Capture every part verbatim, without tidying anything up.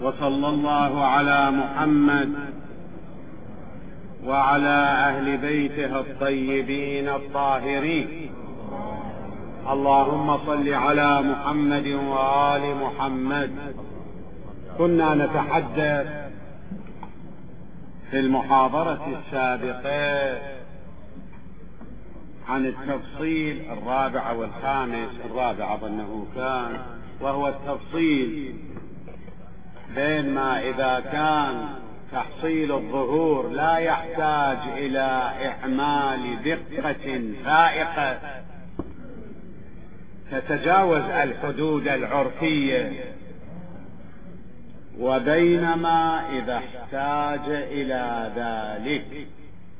وصلى الله على محمد وعلى أهل بيته الطيبين الطاهرين. اللهم صل على محمد وآل محمد. كنا نتحدث في المحاضرة السابقة عن التفصيل الرابع والخامس، الرابع أظنه كان، وهو التفصيل بين ما إذا كان تحصيل الظهور لا يحتاج إلى إعمال دقة فائقة تتجاوز الحدود العرفية، وبينما إذا احتاج إلى ذلك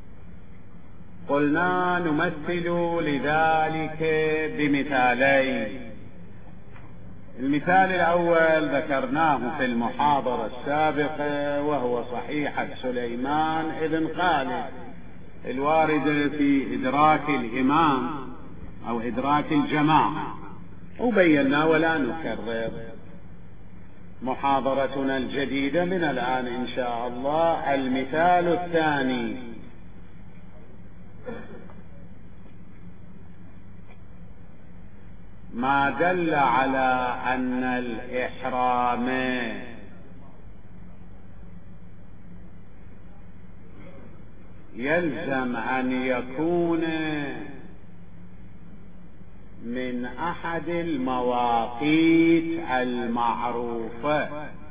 قلنا نمثل لذلك بمثالين. المثال الأول ذكرناه في المحاضرة السابقة، وهو صحيحة سليمان ابن خالد الواردة في إدراك الإمام أو إدراك الجماعة، وبينا ولا نكرر. محاضرتنا الجديدة من الآن إن شاء الله المثال الثاني. ما دل على أن الإحرام يلزم أن يكون من أحد المواقيت المعروفة،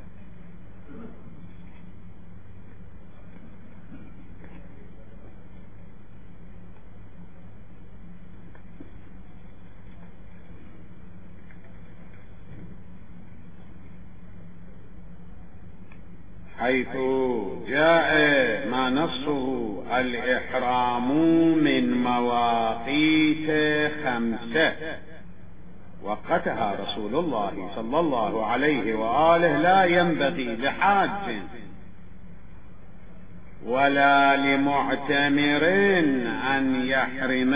حيث جاء ما نصه الإحرام من مواقيت خمسة وقتها رسول الله صلى الله عليه وآله لا ينبغي لحاج ولا لمعتمر أن يحرم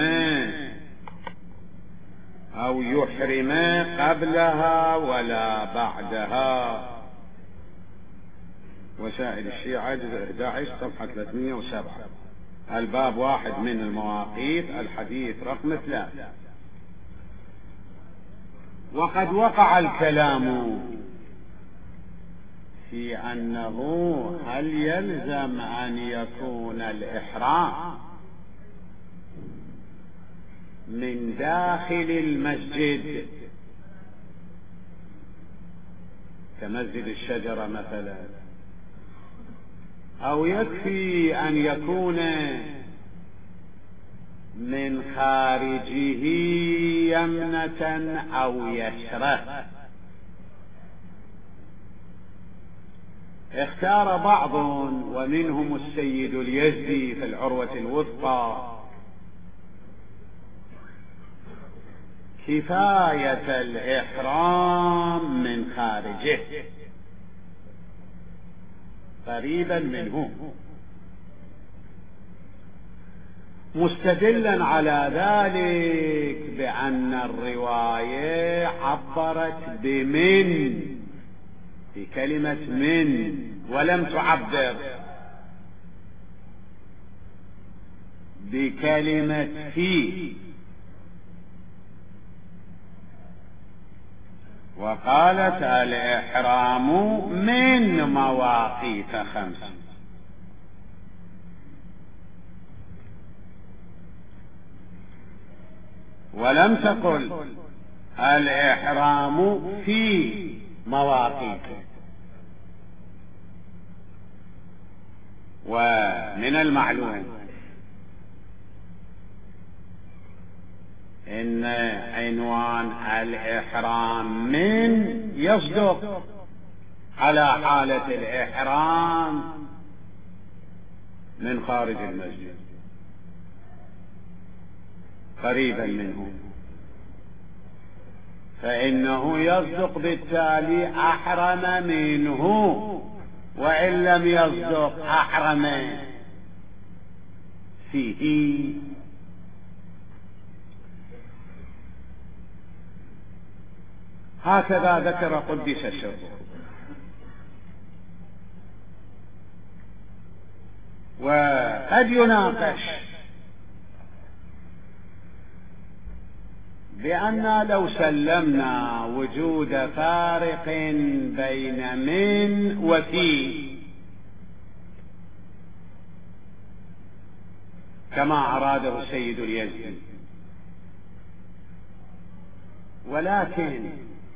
أو يحرم قبلها ولا بعدها. وسائل الشيعة جزء أحد عشر صفحة ثلاثمئة وسبعة، الباب واحد من المواقيت، الحديث رقم ثلاثة. وقد وقع الكلام في أنه هل يلزم أن يكون الإحرام من داخل المسجد كمسجد الشجرة مثلا، أو يكفي أن يكون من خارجه يمنة أو يسرة. اختار بعض ومنهم السيد اليزدي في العروة الوثقى كفاية الإحرام من خارجه قريبا منه، مستدلا على ذلك بأن الرواية عبرت بمن، بكلمة من، ولم تعبر بكلمة في، وقالت الإحرام من مواقيت خمس، ولم تقل الإحرام في مواقيت. ومن المعلوم إن عنوان الإحرام من يصدق على حالة الإحرام من خارج المسجد قريبا منه، فإنه يصدق بالتالي أحرم منه، وإن لم يصدق أحرم فيه. هكذا ذكر قدس سره. وقد يناقش بأن لو سلمنا وجود فارق بين من وفي كما أراده سيد اليزدي، ولكن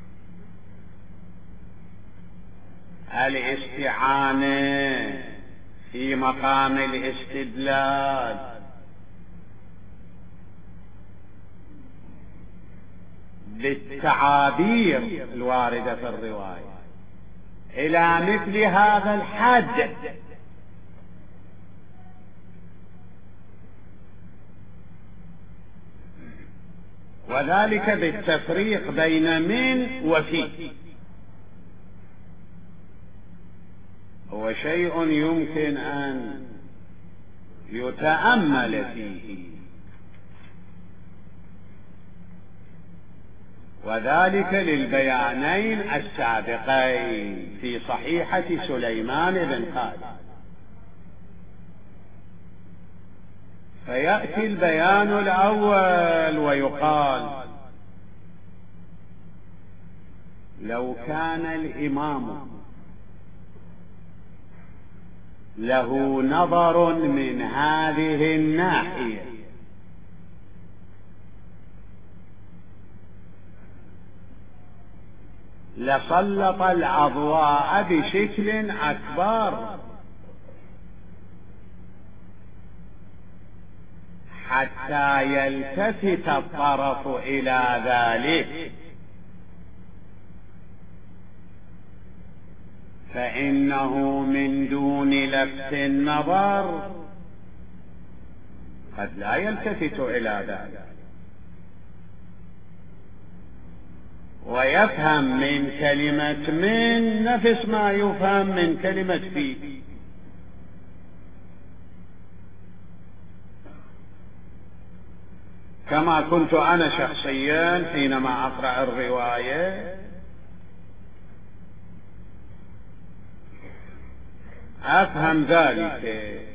الاستعانة في مقام الاستدلال بالتعابير الواردة في الرواية إلى مثل هذا الحد وذلك بالتفريق بين من وفي هو شيء يمكن أن يتأمل فيه، وذلك للبيانين السابقين في صحيحة سليمان بن خالد. فيأتي البيان الأول ويقال: لو كان الإمام له نظر من هذه الناحية لسلط الأضواء بشكل أكبر حتى يلتفت الطرف إلى ذلك، فإنه من دون لفت النظر قد لا يلتفت إلى ذلك، ويفهم من كلمة من نفس ما يفهم من كلمة في. كما كنت أنا شخصيا حينما أقرأ الرواية أفهم ذلك،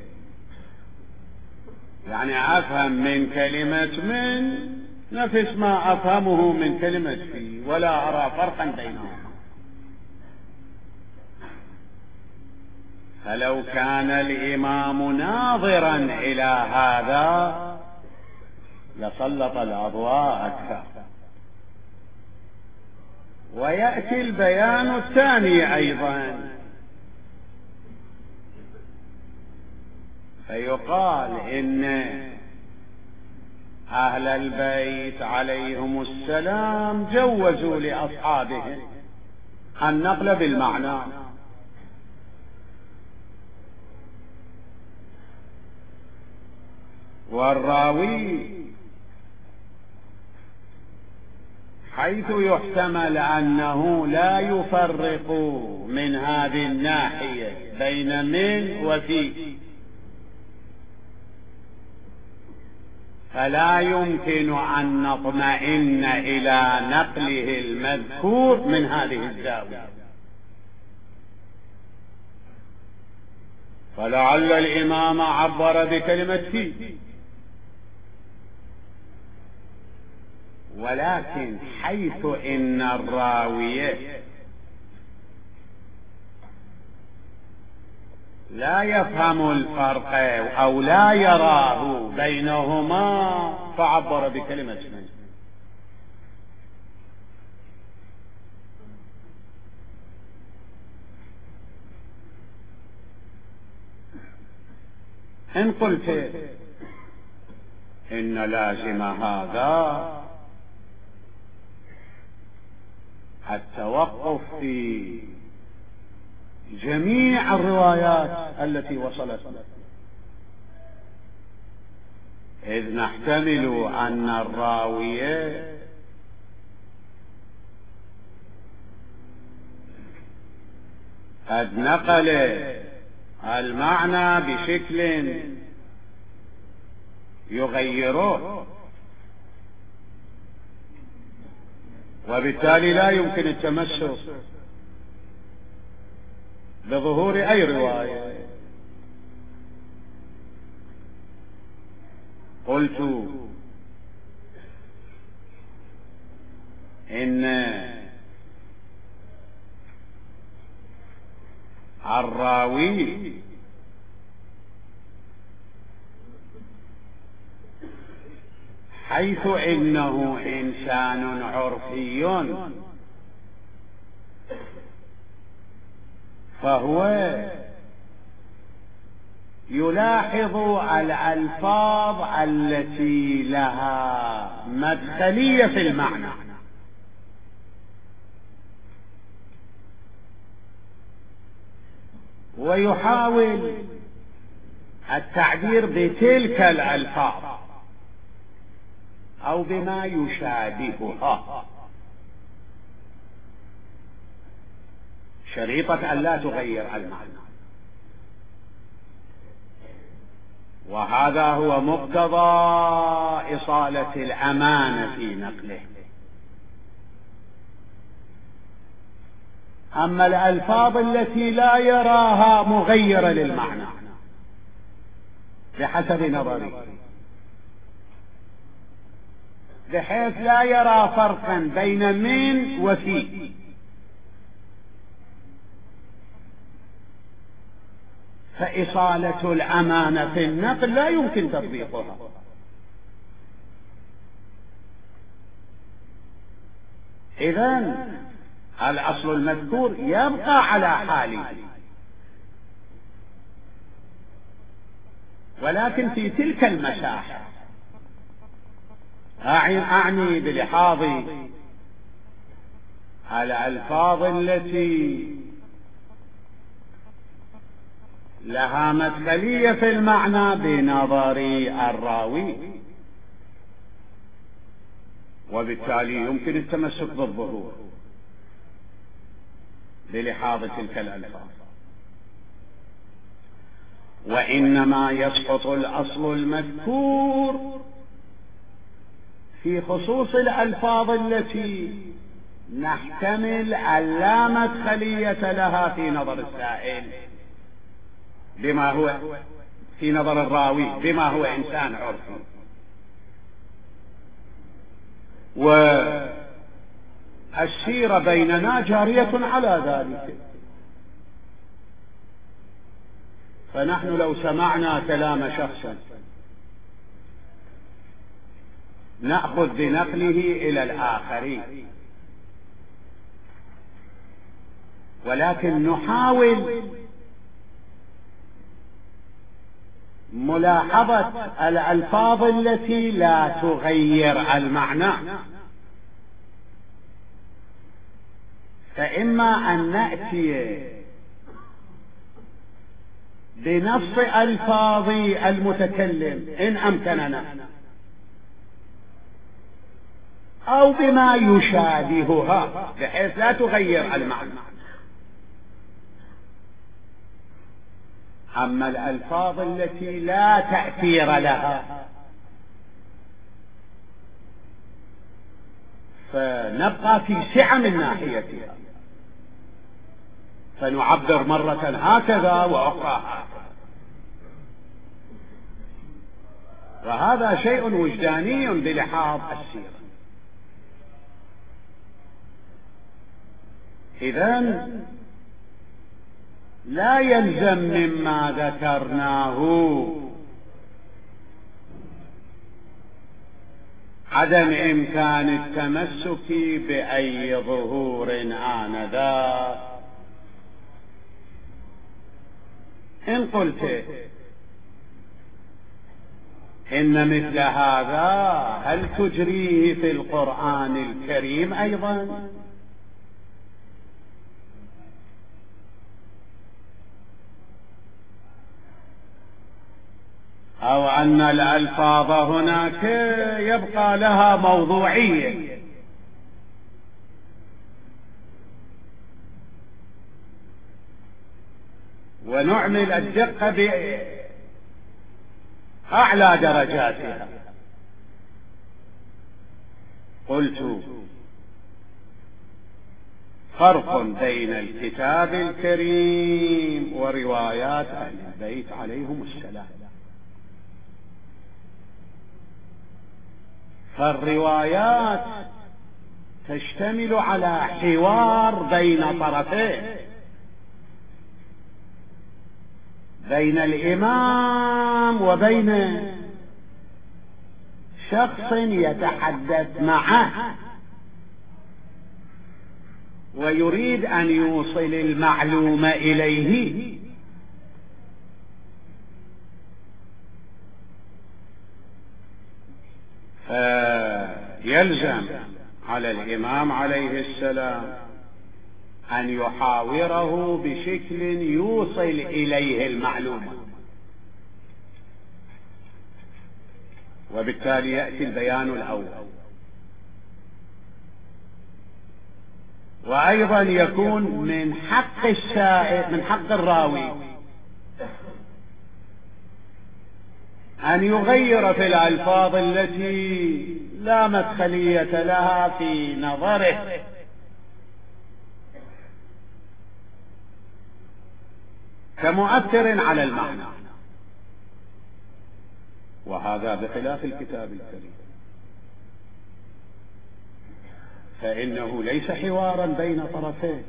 يعني أفهم من كلمة من نفس ما أفهمه من كلمة في، ولا أرى فرقا بينهما. فلو كان الإمام ناظرا إلى هذا لسلط الأضواء أكثر. ويأتي البيان الثاني أيضا فيقال إن أهل البيت عليهم السلام جوزوا لأصحابهم النقل بالمعنى، والراوي حيث يحتمل أنه لا يفرق من هذه الناحية بين من وفي، فلا يمكن أن نطمئن إلى نقله المذكور من هذه الزاوية. فلعل الإمام عبر بكلمة في، ولكن حيث إن الراوية لا يفهم الفرق أو لا يراه بينهما فعبر بكلمة من. إن قلت إن لازم هذا التوقف في جميع الروايات التي وصلت، إذ نحتمل أن الراوية قد نقل المعنى بشكل يغيره، وبالتالي لا يمكن التمسك بظهور أي رواية. قلت إن الراوي حيث إنه إنسان عرفي فهو يلاحظ الألفاظ التي لها مدخلية في المعنى، ويحاول التعبير بتلك الألفاظ أو بما يشابهها، شريطة أن لا تغير المعنى. وهذا هو مقتضى إصالة الأمانة في نقله. أما الألفاظ التي لا يراها مغيرة للمعنى بحسب نظري، بحيث لا يرى فرقا بين من وفي، فإصالة الأمانة في النقل لا يمكن تطبيقها. إذن الأصل المذكور يبقى على حاله، ولكن في تلك المساحة، أعني بلحاظ الألفاظ التي لها مدخلية في المعنى بنظر الراوي، وبالتالي يمكن التمسك بالظهور بلحاظ تلك الألفاظ. وإنما يسقط الأصل المذكور في خصوص الألفاظ التي نحتمل أن لا مدخلية لها في نظر السائل بما هو في نظر الراوي بما هو إنسان عرفي، والسيرة بيننا جارية على ذلك. فنحن لو سمعنا كلام شخص نأخذ بنقله إلى الآخرين، ولكن نحاول ملاحظة الألفاظ التي لا تغير المعنى. فإما أن نأتي بنص ألفاظ المتكلم إن أمكننا، أو بما يشابهها بحيث لا تغير المعنى. أما الألفاظ التي لا تأثير لها فنبقى في سعة من ناحيتها، فنعبر مرة هكذا وأخرى هكذا، وهذا شيء وجداني بلحاظ السيرة. إذن لا يلزم مما ذكرناه عدم إمكان التمسك بأي ظهور آنذاك. إن قلت إن مثل هذا هل تجريه في القرآن الكريم أيضا؟ أو أن الألفاظ هناك يبقى لها موضوعية، ونعمل الدقة بأعلى درجاتها. قلت فرق بين الكتاب الكريم وروايات أهل البيت عليهم السلام. فالروايات تشتمل على حوار بين طرفين، بين الإمام وبين شخص يتحدث معه ويريد أن يوصل المعلومة إليه. فيلزم على الإمام عليه السلام أن يحاوره بشكل يوصل إليه المعلومة، وبالتالي يأتي البيان الأول. وأيضا يكون من حق السائل، من حق الراوي أن يغير في الألفاظ التي لا مدخلية لها في نظره، كمؤثر على المعنى، وهذا بخلاف الكتاب الكريم، فإنه ليس حوارا بين طرفين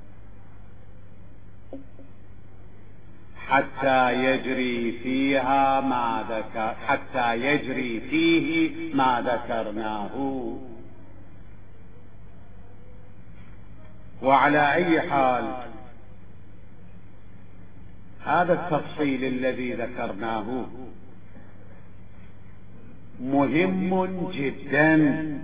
حتى يجري فيها ما ذكر حتى يجري فيه ما ذكرناه. وعلى أي حال هذا التفصيل الذي ذكرناه مهم جدا،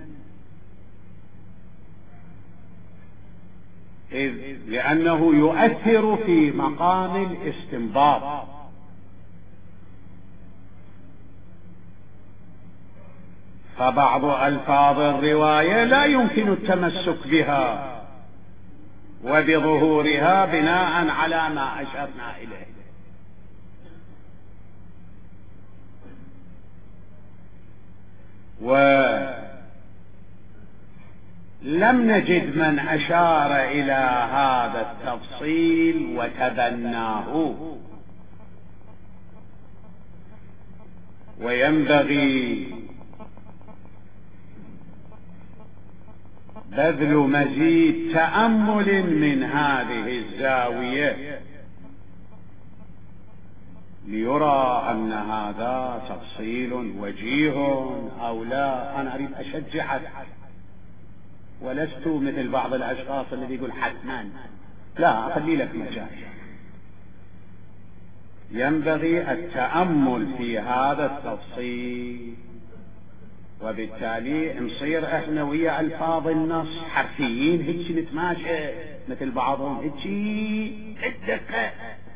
إذ لأنه يؤثر في مقام الاستنباط. فبعض ألفاظ الرواية لا يمكن التمسك بها وبظهورها بناء على ما أشرنا إليه، ولم نجد من أشار إلى هذا التفصيل وتبناه. وينبغي بذل مزيد تأمل من هذه الزاوية ليرى أن هذا تفصيل وجيه أو لا. أنا أريد أشجعك، ولست مثل بعض الأشخاص الذي يقول حتما، لا، أخلي لك مجال. ينبغي التأمل في هذا التفصيل، وبالتالي نصير احنا ويا الفاظ النص حرفيين هيك نتماشى مثل بعضهم هيك الدقة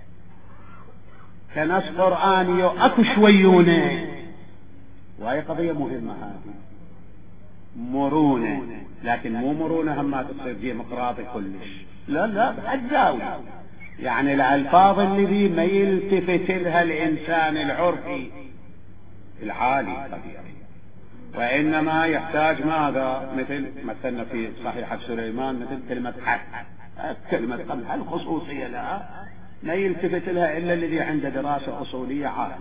كنص قرآني اكو شويونه. وهي قضية مهمة هذه، مرونة، لكن مو مرونة هم ما تصير ديمقراطي كلش، لا لا بأجزاء. يعني الألفاظ الذي ما يلتفت لها الإنسان العرفي العالي طبيعي، وإنما يحتاج ماذا؟ مثل مثلنا في صحيحة سليمان مثل كلمة حق، كلمة قبل الخصوصية لها ما يلتفت لها إلا الذي عنده دراسة أصولية عالية.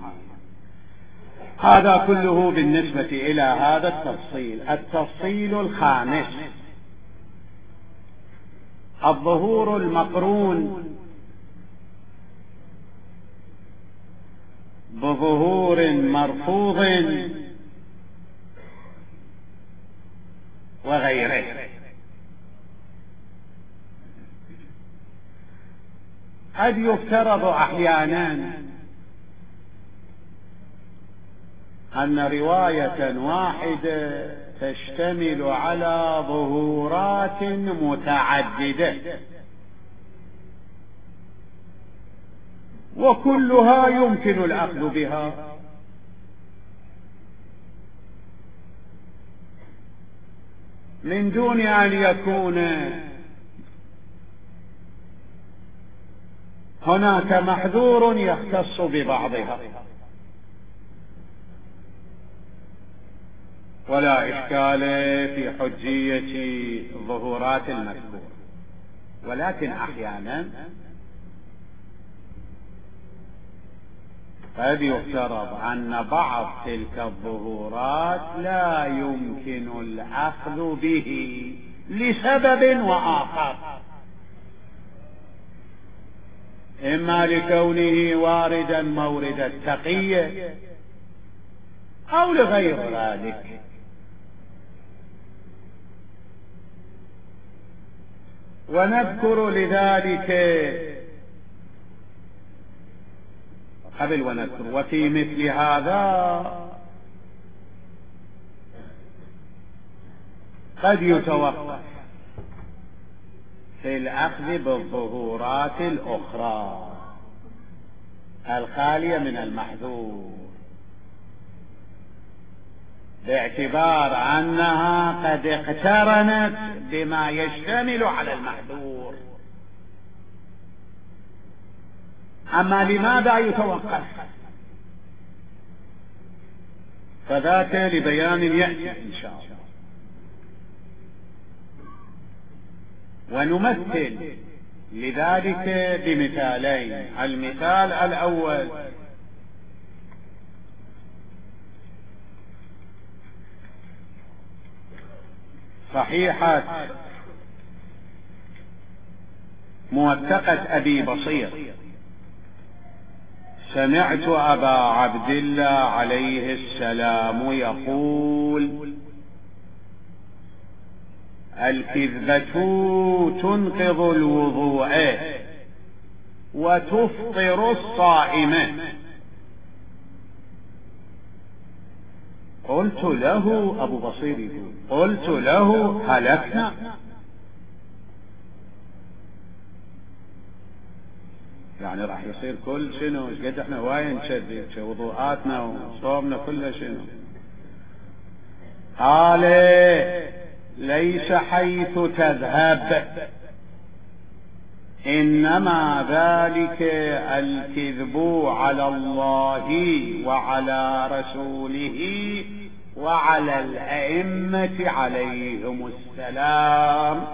هذا كله بالنسبة إلى هذا التفصيل. التفصيل الخامس الظهور المقرون بظهور مرفوض وغيره. قد يفترض أحيانا أن رواية واحدة تشتمل على ظهورات متعددة وكلها يمكن الأخذ بها، من دون أن يكون هناك محذور يختص ببعضها، ولا إشكال في حجية ظهورات المذكور. ولكن أحيانا قد يفترض أن بعض تلك الظهورات لا يمكن الأخذ به لسبب وآخر، إما لكونه واردا مورد التقية أو لغير ذلك. ونذكر لذلك قبل ونذكر وفي مثل هذا قد يتوقف في الأخذ بالظهورات الأخرى الخالية من المحذور، باعتبار أنها قد اقترنت بما يشتمل على المحذور. أما لماذا يتوقف؟ فذاك لبيان يأتي إن شاء الله. ونمثل لذلك بمثالين. المثال الأول صحيحة موثقة أبي بصير: سمعت أبا عبد الله عليه السلام يقول: الكذبة تنقض الوضوء وتفطر الصائم. قلت له أبو بصير قلت له: هلكنا. يعني راح يصير كل شنو قد احنا واين نشدد وضوءاتنا وصومنا كله شنو؟ قال: ليس حيث تذهب، إنما ذلك الكذب على الله وعلى رسوله وعلى الأئمة عليهم السلام.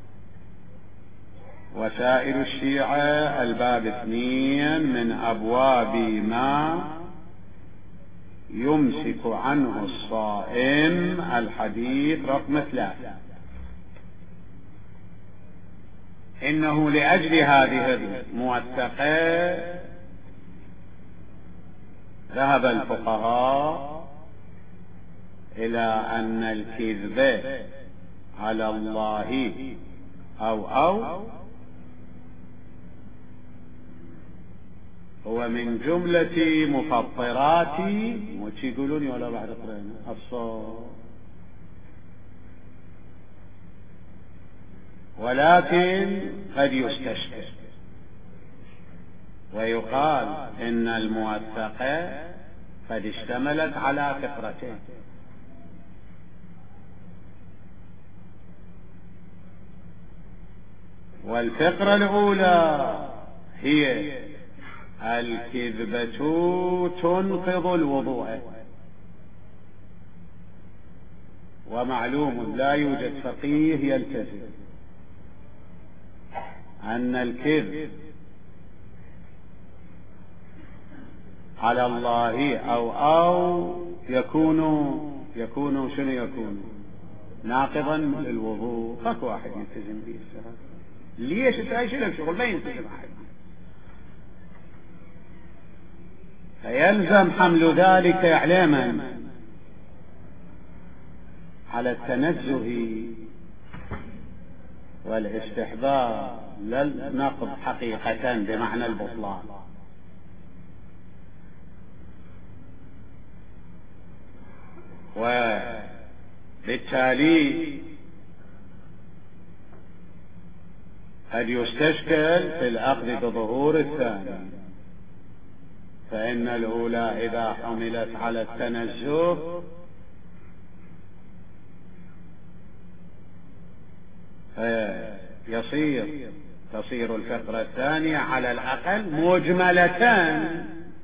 وسائر الشيعة الباب اثنين من أبواب ما يمسك عنه الصائم، الحديث رقم ثلاثة. إنه لأجل هذه الموثقة ذهب الفقهاء إلى أن الكذب على الله أو أو هو من جملة مفطرات وش يقولون ولا بعد قرين الصوم، ولكن قد يستشكل ويقال إن الموثقة قد اشتملت على فقرتين. والفقرة الأولى هي الكذبة تنقض الوضوء، ومعلوم لا يوجد فقيه يلتزم أن الكذب على الله أو أو يكون يكون شنو يكون ناقضا للوضوء. فك واحد يلتزم به السهل. ليش تعيش لك شغل ما يلتزم أحد؟ فيلزم حمل ذلك إعلاما على التنزه والاستحباب، لا النقض حقيقة بمعنى البطلان. وبالتالي قد يستشكل في الأخذ بظهور الثاني، فإن الأولى إذا حملت على التنزه يصير تصير الفقرة الثانية على الأقل مجملتان،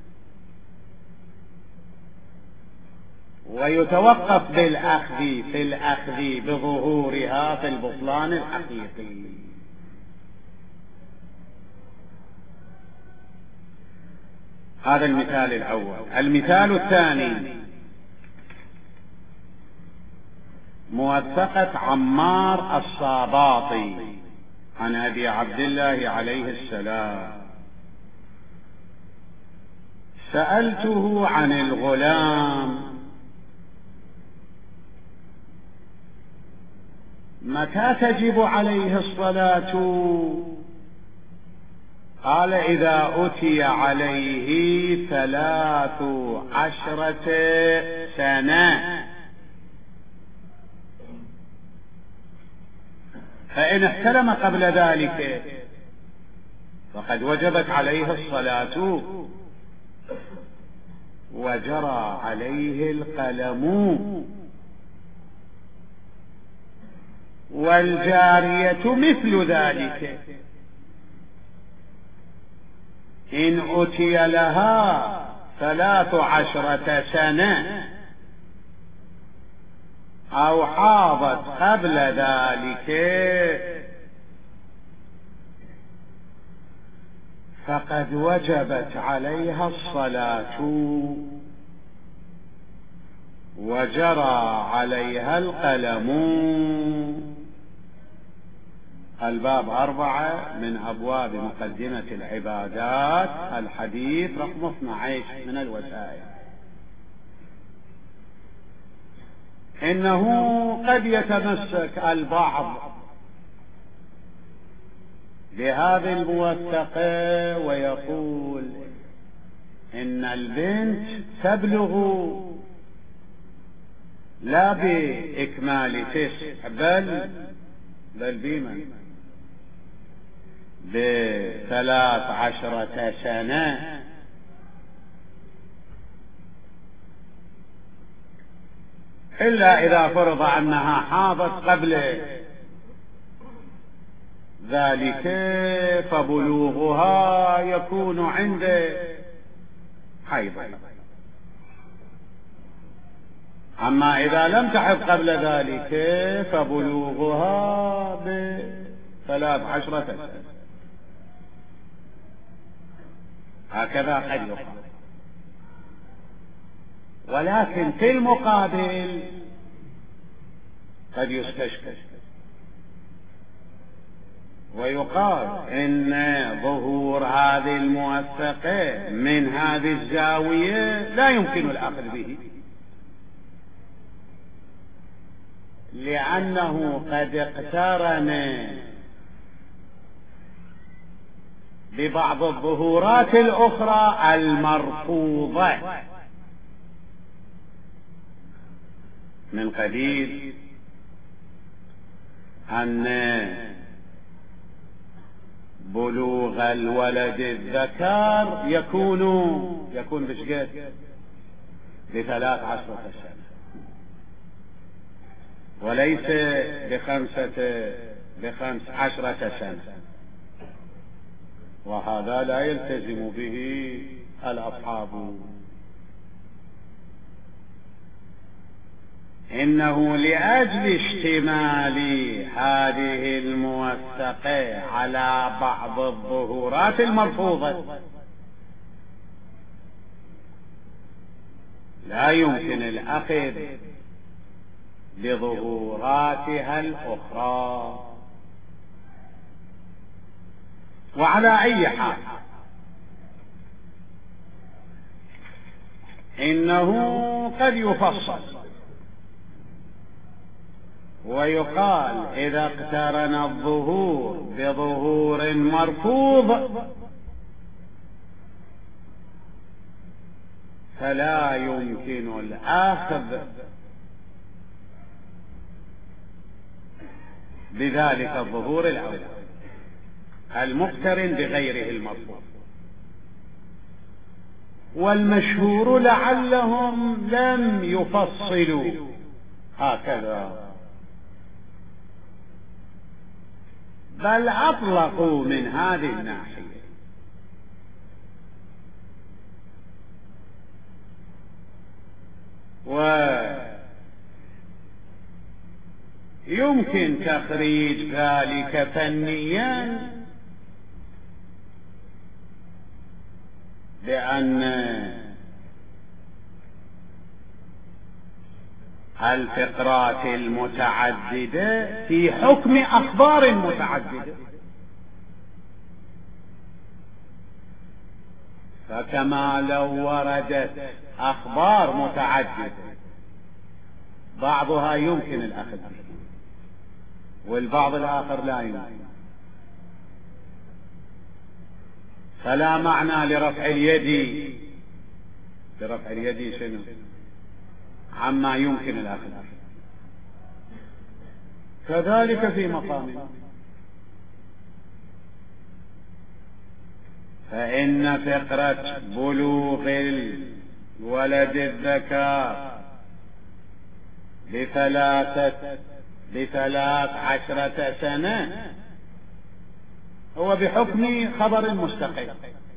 ويتوقف بالأخذ في الأخذ بظهورها في البطلان الحقيقي. هذا المثال الأول. المثال الثاني موثقة عمار الصاباطي عن أبي عبد الله عليه السلام: سألته عن الغلام متى تجب عليه الصلاة؟ قال: إذا أتي عليه ثلاث عشرة سنة، فإن احتلم قبل ذلك فقد وجبت عليه الصلاة وجرى عليه القلم. والجارية مثل ذلك، إن أتي لها ثلاث عشرة سنة أو حاضت قبل ذلك فقد وجبت عليها الصلاة وجرى عليها القلم. الباب أربعة من أبواب مقدمة العبادات، الحديث رقم اثني عشر من الوسائل. إنه قد يتمسك البعض بهذه الموثقة ويقول إن البنت تبلغ لا بإكمال تسع بل بل بما بثلاث عشرة سنة، إلا إذا فرض أنها حاضت قبل ذلك فبلوغها يكون عند حيض. أما إذا لم تحض قبل ذلك فبلوغها بثلاث عشرة سنة. هكذا قد يقال. ولكن في المقابل قد يستشكل ويقال إن ظهور هذه الموثقة من هذه الزاوية لا يمكن الأخذ به، لأنه قد اقترن ببعض الظهورات الأخرى المرفوضة من قبيل أن بلوغ الولد الذكر يكون يكون بشقد بثلاث عشرة سنة وليس بخمسة بخمس عشرة سنة، وهذا لا يلتزم به الأصحاب. إنه لأجل اشتمال هذه الموثقة على بعض الظهورات المرفوضة لا يمكن الأخذ بظهوراتها الأخرى. وعلى أي حال إنه قد يفصل ويقال إذا اقترن الظهور بظهور مرفوض فلا يمكن الأخذ بذلك الظهور الأول المقترن بغيره المرفوض. والمشهور لعلهم لم يفصلوا هكذا، بل أطلقوا من هذه الناحية. ويمكن تخريج ذلك فنيا بأن الفقرات المتعددة في حكم أخبار متعددة، فكما لو وردت أخبار متعددة بعضها يمكن الأخذ به والبعض الآخر لا يمكن، فلا معنى لرفع اليد لرفع اليد شنو عما يمكن الأخذ به. كذلك في مقام، فإن فقرة بلوغ الولد الذكر بثلاثة بثلاث عشرة سنة هو بحكم خبر مستقل،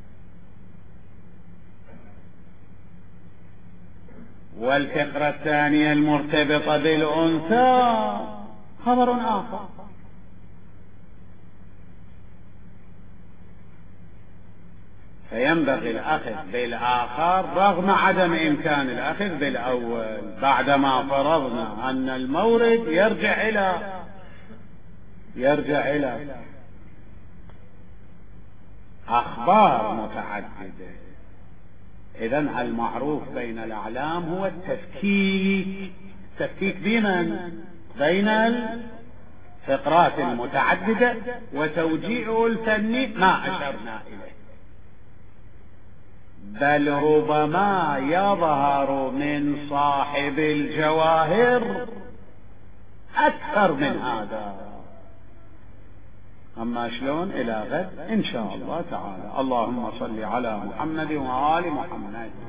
والفقرة الثانية المرتبطة بالأنثى خبر آخر. فينبغي الأخذ بالآخر رغم عدم إمكان الأخذ بالأول، بعدما فرضنا أن المورد يرجع إلى يرجع إلى أخبار متعددة. إذن المعروف بين الأعلام هو التفكيك، التفكيك بمن؟ بين الفقرات المتعددة وتوجيعه الفني ما أشرنا إليه، بل ربما يظهر من صاحب الجواهر أكثر من هذا. أما شلون إلى غد إن شاء الله تعالى. اللهم صل على محمد وآل محمد.